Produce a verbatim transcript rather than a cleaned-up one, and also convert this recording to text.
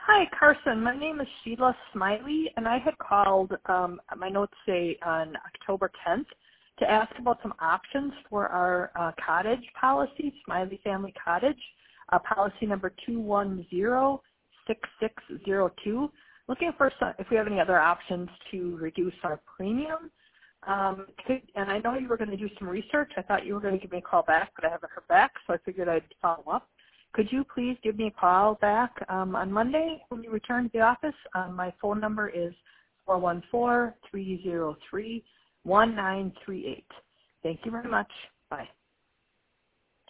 Hi, Carson. My name is Sheila Smiley, and I had called, um, my notes say on October tenth, to ask about some options for our uh, cottage policy, Smiley Family Cottage, uh, policy number two one zero six six zero two. Looking for some, if we have any other options to reduce our premium. Um, could, and I know you were going to do some research. I thought you were going to give me a call back, but I haven't heard back, so I figured I'd follow up. Could you please give me a call back um, on Monday when you return to the office? Um, my phone number is four one four, three zero three, one nine three eight. Thank you very much. Bye.